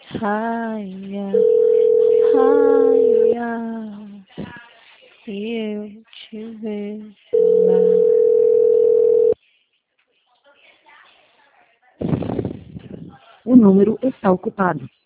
Raia, raia, e eu te vejo lá. O número está ocupado.